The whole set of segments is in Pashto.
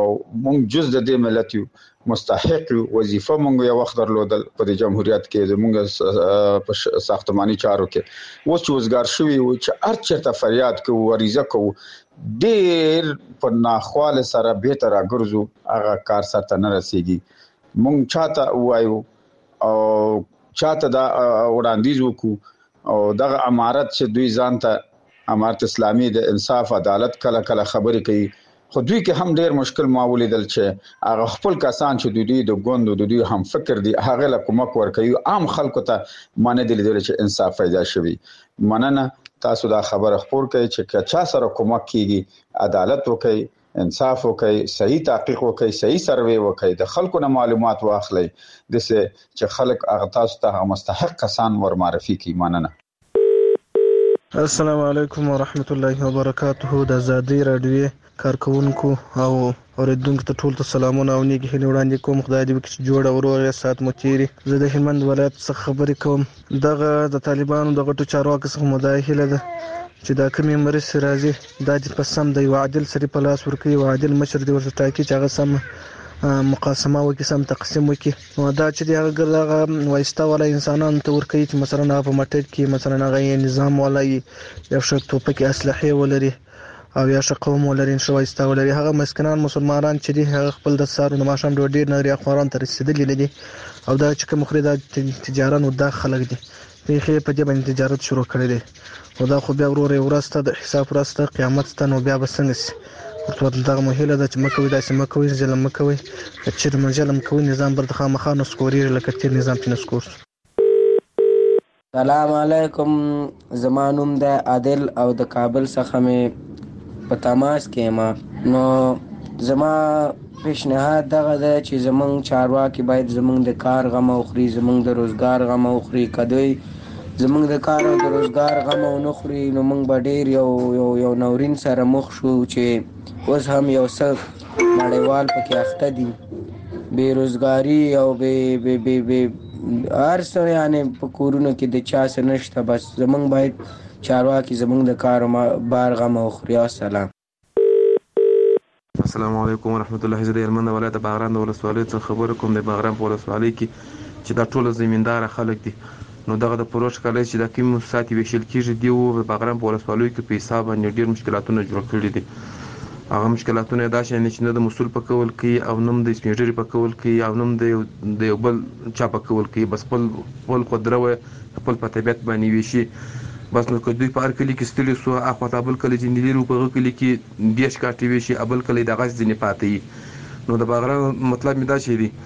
مونږ جز د دې ملت یو، مستحق یو. وظیفه مونږ یو وخت درلودل په جمهوریت کې زمونږ په ساختماني چارو کې. اوس چې وزګار شوي و چې هر چېرته فریاد کوو، عریضه کوو، ډېر په ناخواله سره بیرته راګرځو، هغه کار سرته نه رسېږي. مونږ چاته ووایو او چاته دا وړاندیز وکړو او دغه امارت چې دوی ځان ته امارت اسلامي د انصاف عدالت کله کله خبرې کوي، خو دوی کې هم ډېر مشکل ما ولیدل چې هغه خپل کسان چې دوی د ګوند د دوی هم فکر دي هغه له کومک ورکوي، عام خلکو ته ما نه دي لیدلی چې انصاف پیدا شوي. مننه، تاسو دا خبره خپور کړئ چې چا سره کومک کیږي عدالت وکړي، انصاف وکړي، صحیح تحقیق وکړي، صحیح سروې وکړي، د خلکو نه معلومات واخلي دسه چې خلک هغه تاسو ته مستحق کسان ور معرفي کړي. مننه. السلام علیکم ورحمت الله وبرکاته. د آزادۍ راډیو کارکونکو او اوریدونکو ته ټول ته سلامونه او نیکی هیلې وړاندې کوم. خدای دې وکړي چې جوړ ورور سات مو تیری. زه د هلمند ولایت څخه خبرې کوم. دغه د طالبانو د غټو چارواکو څخه مداخله ده چې دا کومې مرستې راځي دا د پسم د یو عادل سړي په لاس ورکوي، یو عادل مشر دی ورته ټاکي چې هغه سم مقاسمه وکړي، سم تقسیم وکړي. نو دا چې هغه وایسته والا انسانانو ته ورکوي چې مثلا هغه په مټر کې مثلا هغه نظام والا یو ښه توپکې اسلحې ولري او یا ښه قوم ولري، ښه وایسته ولري. هغه مسکینان مسلمانان چې دي هغه خپل د سهار نه ماښام ډېر نری خواران ته رسېدلي نه دي او دا چې کوم خوري دا تجاران او دا خلک دي بیخي په دې باندې تجارت شروع کړی دی او دا خو بیا ورور ورسته د حساب ورسته قیامت ته نو بیا به څنګه شي. ورته دغه مهله ده چې مکوي داسې مکوي، ظلم مکوي، چې ظلم کوي نظام بر د خامخا نسکوري لکه تیر نظام چې نسکور. سلام علیکم، زما نوم د عادل او د کابل څخه مې په تماس کې ما. نو زما پیشنهاد دغه ده چې زمونږ چارواکي باید زمونږ د کار غم وخوري، زمونږ د روزګار غم وخوري. که دوی زمونږ د کار او د روزګار غم ونه خوري نو موږ به ډېر یو نورین سره مخ شو چې اوس هم یو څه نړیوال پکې اخته دي، بېروزګاري او هر څه یعنې په کورونو کې د چا څه نشته. بس زمونږ باید چارواکي زمونږ د کار بار غم وخوري. السلام. السلام علیکم ورحمت الله. زه د هلمند ولایت باغران د ولسوالۍ څخه خبرې کوم. د باغران په ولسوالۍ کې چې دا ټول زمیندار خلک دي، نو دغه د پروژ کالج چې د کوم ساتي ویشل کیږي دی او د باغران په ولسوالۍ کې په حساب باندې ډېر مشکلاتونه جوړ کړي دي. هغه مشکلاتونه دا چې نه د مسول په کول کې او نم د سپینجری په کول کې او نم د یو بل چا په کول کې، بس خپل قدرت خپل په طبیعت باندې ویشي. بس نو که دوی په هر کلي کې ستړي سو اخوا بل کلي چې نیلو په هغه کلي کې دیش کاټي ویشي، ابل کلي د غاز ځینې پاتې. نو د باغران مطلب می دا شي دی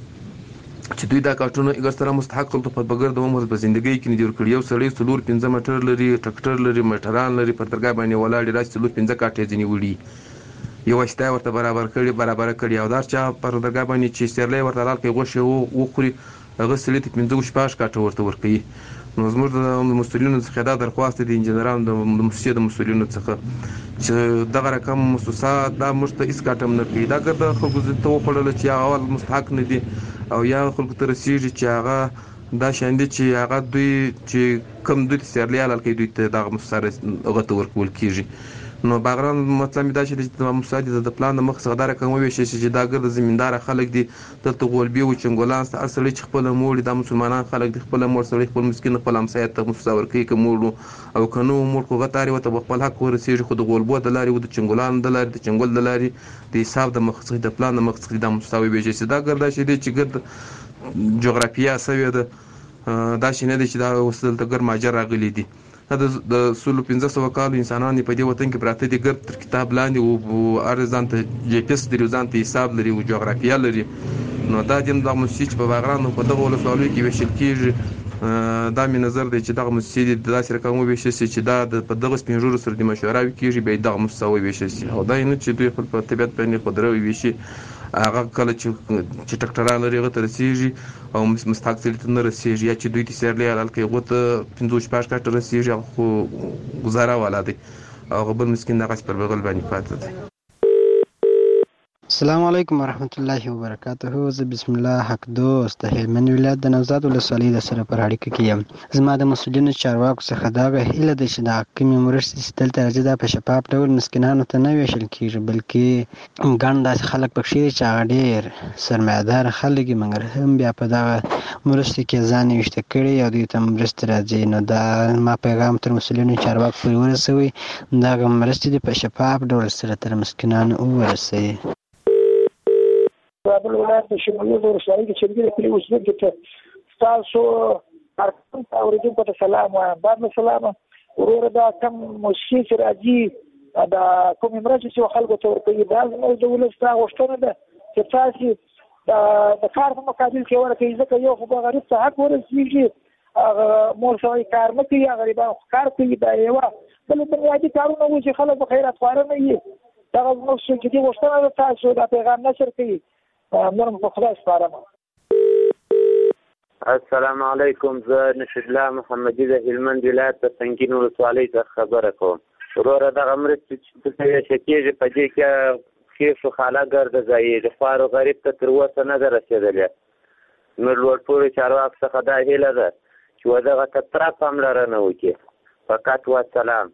چې دوی دا کارټونه اگر سره مستحق خلکو په بغیر د عمر په ژوندۍ کې نه جوړ کړی. یو سړی 4-5 مټر لري، ټرکټر لري، موټران لري، پر ترګا باندې ولاړ راځي 4-5 کاټې ځنی وړي، یو وشته ورته برابر کړي او دا چې پر ترګا باندې چې سرلې ورته لال کې غوښه وخوري هغه سړی ته 15 کاټه ورته ورکړي. نو زموږ د مسؤلینو څخه دا درخواست دی انجنیرانو د مؤسسې د مسؤلینو څخه چې دغه رقم مؤسسات دا مشته اس کاټم نه کوي. دا ګرځي خلکو ته وخړل چې اول مستحق نه دي او یا خلکو ته رسیږي چې هغه دا شاندي چې هغه دوی چې کم دوی سرلې حلال کوي دوی ته دغه مسره هغه ته ورکول کیږي. نو باغران مطلب دا چې د مساعد د پلان د مخ څخه دا رقم وي چې دا ګرځي زمیندار خلک دي دلته غولبي او چنګولان ست اصلي چې خپل مور د مسلمانان خلک د خپل مور سره خپل مسکین خپل همسایه ته مصور کوي کوم او کنو مور کو غتاري وته خپل حق ورسیږي خو د غولبو د لاري او د چنګولان د لاري د چنګول د لاري د حساب د مخ څخه د پلان د مخ څخه د مساوي وي چې دا ګرځي چې ګرد جغرافیه سوي ده دا شي نه دي چې دا وسل ته ګر ماجر راغلي دي. د 1500 کال انسانان په دې وطن کې پراته دي ګرد تر کتاب لاندې او ارزان ته جی پی اس لري ځان ته حساب لري او جغرافیه لري. نو دا د مسجد په باغران په دغه ولسوالۍ کې وشل کېږي. دا می نظر دی چې دغه مسجد د داسې رقم وشي چې دا په دغه سپینجورو سره د مشوره کېږي به دغه مستوي وشي او دا نه چې دوی خپل په طبيعت باندې قدرت وشي هغه کله چې ټکټران لري هغه رسیږي او مستحق ته نه رسیږي یا چې دوی ته سرلې حلال کوي هغه ته 15 کاټ رسیږي خو گزاره والا دي او بل مسکین دغه پر بغل باندې پاتې دي. السلام علیکم ورحمت الله وبرکاته. زه بسم الله حق دوست د هلمند ولایت د نوزاد ولسوالۍ د سره پر اړیکه کې یم. زما د مسؤلینو چارواکو څخه دا هیله ده چې د کومې مرستې چې دلته راځي دا په شفاف ډول مسکینانو ته نه ویشل کېږي، بلکې ګڼ داسې خلک پکې دي چې هغه ډېر سرمایه‌دار خلک دي، مګر هم بیا په دغه مرستې کې ځان ویشته کړي او دوی ته مرستې راځي. نو دا ما پیغام تر مسؤلینو چارواکو پورې ورسوئ، دغه مرستې دې په شفاف ډول سره تر مسکینانو ورسوي. کابل ولایت د شمالي ولسوالۍ کې چې د کلي اوسېدونکو ته ستاسو هر اورېدونکو ته سلام وایم. بعد مې سلام وروره دا کوم موسیقي چې راځي دا کومې مرستې چې خلکو ته ورکوي دا زموږ د ولس دا غوښتنه ده چې تاسې د کار په مقابل کې ورکوي، ځکه یو خو به غریب ته حق ورسېږي، هغه مور سړی کار نه کوي، غریبان خو کار کوي. دا یوه بلې بنیادي کارونه وو چې خلک په خیرات خواره نه وي. دغه زموږ جدي غوښتنه ده تاسو دا پیغام نشر کوي. نورم په خدای سپارم. السلام علیکم. زه نشید الله محمدي د هلمند ولایت د سنګین ولسوالۍ څخه خبره کوم. وروره دغه مرستې چې دلته ویشل کېږي په دې کې خېښ و خاله ګرده ځایېږي، خوار و غریب ته تر اوسه نه ده رسېدلې. نو لوړپوړو چارواکو څخه دا هیله ده چې دغه ته پوره پاملرنه وکړي. فقط والسلام.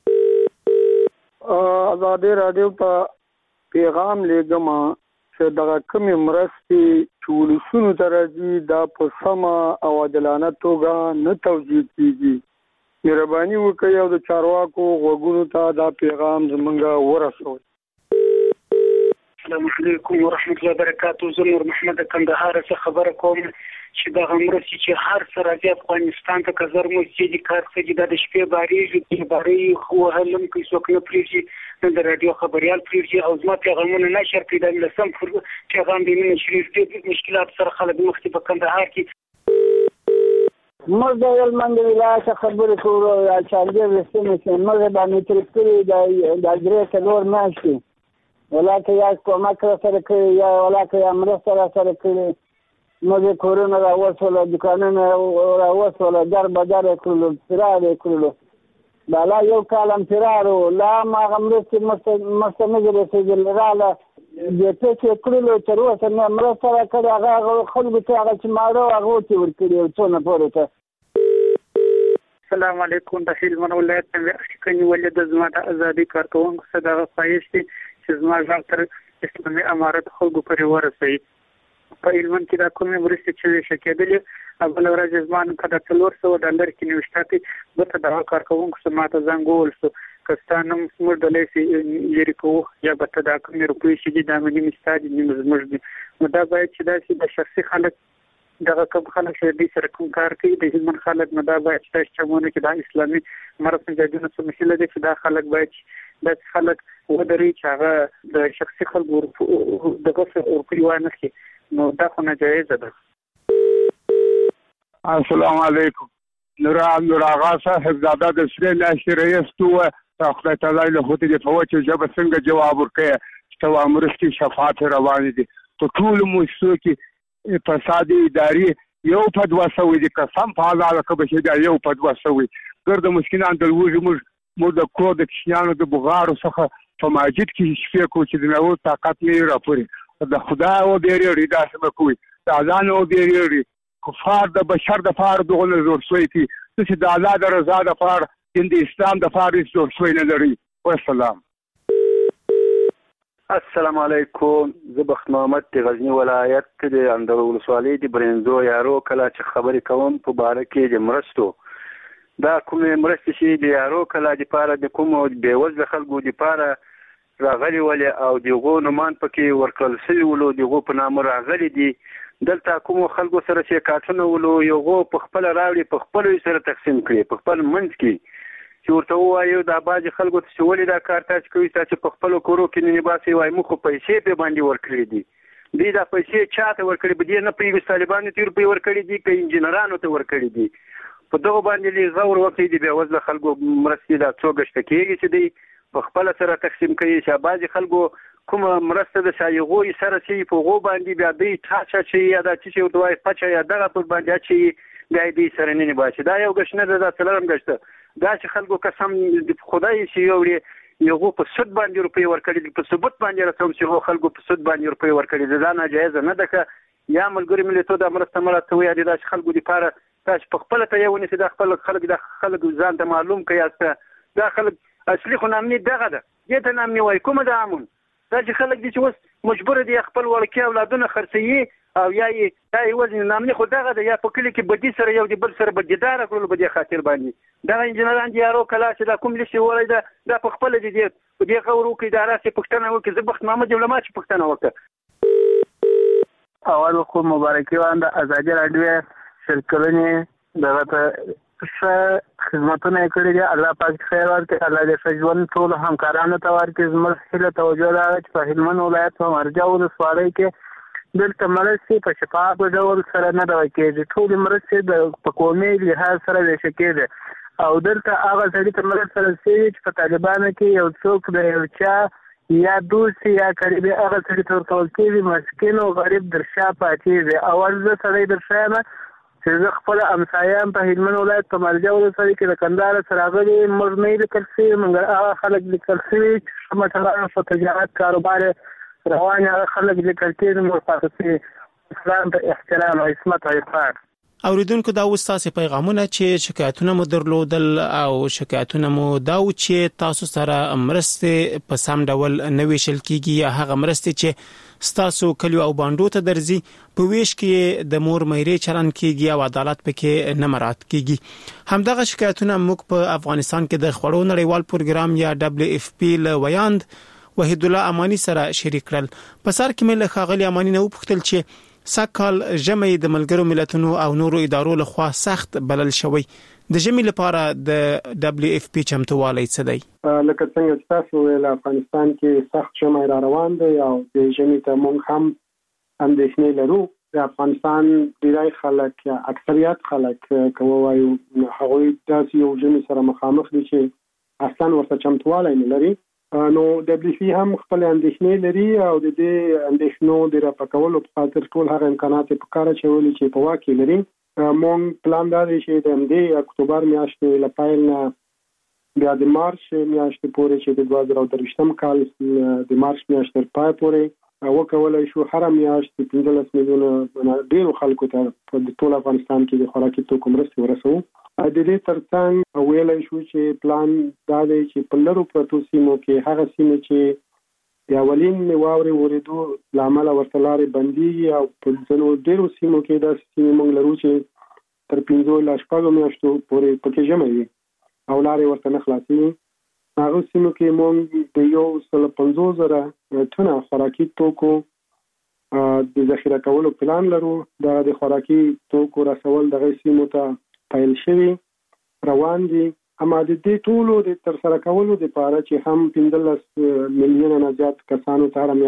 ازادي راډیو په پیغام لیږم چې دغه کومې مرستې چې ولسونو ته راځي دا په سمه او عادلانه توګه نه توزیع کېږي. مهرباني وکړئ او د چارواکو غوږونو ته دا پیغام زموږ ورسوئ. السلام علیکم ورحمت الله وبرکاته. زه نور محمد کندهار څخه خبره کوم چې دغه مرستې چې هر څه راځي افغانستان ته که زر مرستې دي کار څه دي دا د شپې بارېږي، بارې وهلم کوي، څوک نه پرېږدي، نه د راډیو خبریال پرېږدي او زما پیغامونه نشر کړي. دا لسم پیغام دی نن شریف ډېر مشکلات سره خلک مخ دي په کندهار کې. موږ د هلمند ولایت څخه خبرې کوو. چارجر سیمې چې موږ باندې ترې کړي دا درې څلور میاشتې ولاکه یا کومک راسره کړي یا ولاکه یا مرسته راسره کړي. موږ کورونه راوستله، دوکانونه راوستله، در به در یې کړلو، فرار یې کړلو. دا لا یو کال هم فرار و، لا هم هغه مرستې مستمد رسېدلې راله جېپې چې یې کړلو تر اوسه نه مرسته راکړې. هغه خلکو ته هغه چې ماړه و هغو ته یې ورکړي یو څونه پورې ته. السلام علیکم. د هلمند ولایت نه اشکه نیولې ده زما د ازادي کارکوونکو څخه دغه خواهش دی چې زما غږ تر اسلامي امارت خلکو پورې ورسوي. په هلمند کې دا کومې مرستې چې ویشل کېدلې بله ورځ زما نن په د 400 کې نیوشته کې بېرته دغه کارکوونکو څخه ما ته زنګ وویل شو که ستا نوم زموږ د لیسې لرې کوو یا به ته دا کومې روپۍ چې دي دا مې نیم ستا دي نیم زموږ دي. نو دا باید چې داسې د شخصي خلک دغه کوم خلک چې دوی سره کوم کار کوي د هلمند خلک، نو دا باید چې داسې چمونه کې دا اسلامي مرض نجادونه څه مسله ده چې دا خلک باید داسې خلک ودري چې هغه د شخصي خلکو دغه روپۍ وانخلي. نو دا خو ناجایزه ده. السلام علیکم. نور آغا صاحب زاده د سرې میاشتې رئیس تو خدای تعالی له خو دې په وچه ژبه څنګه جواب ورکړي چې ته مرستې شفاعت روانې دي. په ټولو مؤسسو کې فسادي ادارې یو په 200 دي، قسم په الله که به دا یو په 200 ګرد مسکینان د لوږې موږ د کور د کشیانو د بغارو څخه په ماجد کې شپې کوو چې د میوو طاقت نه وي راپورې. د خدای وبېرېږي داسې به کوي، د اذان وبېرېږي. کفار د بشر د پاره دغه زور شوی دي چې د الله د رضا د پاره د اسلام د پاره زور شوی نه لري. والسلام. السلام علیکم. زه بخت محمد د غزنی ولایت د اندړ ولسوالۍ د برنزو یارو کله چې خبرې کوم په باره کې د مرستو دا کومې مرستې چې د یارو کله د پاره د کوم بېوزله خلکو د پاره راغلي ولې او دغو نومان پکې ورکړل شوي ولو دغو په نامه راغلي دي. دلته کومو خلکو سره چې کارتونه ولو یوغو په خپله راوړي په خپلو سره تقسیم کړي په خپل منځ کې چې ورته ووایو دا بعضې خلکو ته چې ولې دا کار تاسې کوي تاسې په خپلو کورو کې نه نباسئ وایي موږ خو پیسې پرې باندې ورکړي دي. دوی دا پیسې چا ته ورکړي په دې نه پوهېږي طالبانو ته روپۍ ورکړي دي که انجینرانو ته ورکړي دي. په دغو باندې غور وکړي د بېوزله خلکو مرستې دا څو ګشته کېږي چې دی په خپله سره تقسیم کوي چې بعضې خلکو کومه مرسته ده چې هغوی سره چې په هغو باندې بیا دوی ټاچ اچوي یا دا چې ورته وایي پچه یا دغه پر باندې اچوي بیا یې دوی سره نه نباسي. دا یو ګشت نه ده، دا څلورم ګشت ده. دا چې خلکو قسم خدای چې یوړي یو په سود باندې روپۍ ورکړي دي، په ثبوت باندې رسوم چې خلکو په سود باندې روپۍ ورکړي دي. دا ناجایزه نه ده که یا ملګري ملتونو د مرسته مراته وي د داسې خلکو لپاره تاسو په خپله ته یې ونیسئ، دا خپل خلک ځان ته معلوم کړئ. دا خلک اصلي خو نامني دغه ده، دې ته نامني وایي. کومه ده امن؟ دا چې خلک دي چې اوس مجبور دي خپل وړکي اولادونه خرڅوي او یا یې وزن نامني خو دغه ده، یا په کلي کې بدي سره یو د بل سره بدیداره کړلو په دې خاطر باندې. دغه انجینران دي یارو کلا چې دا کوم لشي ولی ده دا په خپله دي په دې غور وکړي، دا راسې پوښتنه وکړي. زه بختنامه ډیپلوما چې پوښتنه وکړه. اول خو مبارکي وایم د ازادي راډیو شرکرنې دغه ته ښه خدمتونه یې کړي دي. الله پاک خیر ورکړي، الله دې ښه ژوند ټولو همکارانو ته ورکړي. زموږ هیله توجه دا ده چې په هلمند ولایت په مرجع ولسوالۍ کې دلته مرستې په شفاف ډول سره نه ډول کېږي. ټولې مرستې په قومي لحاظ سره ویشل کېږي او دلته هغه سړي ته مرسته رسېږي چې په طالبانو کې یو څوک د یو چا یا دوست یا قریبي هغه سړي ته ورکول کېږي. مسکین او غریب در شا پاتېږي. اول زه سړی در شا یم چې زه خپل همسایان په هلمند ولایت په مرجع ولسوالۍ کې د کندهار سره راغلي، موږ نه لیکل شوي، مګر هغه خلک لیکل شوي چې ښه مټلان په تجارت کاروبار روان هغه خلک لیکل کېږي. موږ پاتې شوي اسلام ته احترام او عصمت او عفت. اوریدونکو دا اوس تاسو پیغامونه چې شکایتونه مو درلودل او شکایتونه مو دا و چې تاسو سره مرسته په سم ډول نه ویشل کیږي یا هغه مرسته چې ستاسو کلیو او باندو ته درځي په ویش کې د مور مېرې چلن کیږي او عدالت پکې نه مراعات کیږي. همدغه شکایتونه موږ په افغانستان کې د خړو نړیوال پروګرام یا WFP له ویاند وحید الله امانی سره شریک کړل. په سر کې مې له خاغلی امانی نه وپوښتل چې سکهال ژمي د ملګرو ملتونو او نورو ادارو لخوا سخت بلل شوی، د ژمي لپاره د WFP چمتووالی څه دی؟ لکه څنګه چې تاسو ویل افغانستان کې سخت ژمی را روان دی او د ژمي ته موږ هم اندېښنې لرو. د افغانستان ډیری خلک یا اکثریت خلک کوم وایو هغوی داسې یو ژمي سره مخامخ دي چې اصلا ورته چمتووالی نه لري. نو WFP هم خپل اندېښنې لري او د دې اندېښنو د رفع کولو په خاطر ټول هغه امکانات په کار اچولي چې په واک کې لري. مونږ پلان دا دی چې د همدې اکتوبر میاشتې له پیل نه بیا د مارچ میاشتې پورې چې د 2023 کال د مارچ میاشتې تر پای پورې وکولای شو هر میاشت 15 میلیونه ډیرو خلکو ته په ټول افغانستان کې د خوراکي توکو مرستې ورسوو. د دې ترڅنګ ویلای شو چې پلان دا دی چې په لرو پرتو سیمو کې هغه سیمې چې د اولین واورې ورېدو له امله ورته لارې بندېږي او په ځینو ډېرو سیمو کې داسې سیمې موږ لرو چې تر 5 له 6 میاشتو پورې پکې ژمی وي او لارې ورته نه خلاصېږي. هغه سیمو کې موږ د 150,000 ټنه خوراکي توکو د ذخیره کولو پلان لرو. دا د خوراکي توکو رسول دغه سیمو ته پیل شوی روان دي. اما د دې ټولو د ترسره کولو لپاره چې هم 15 میلیونه نه زیات کسانو ته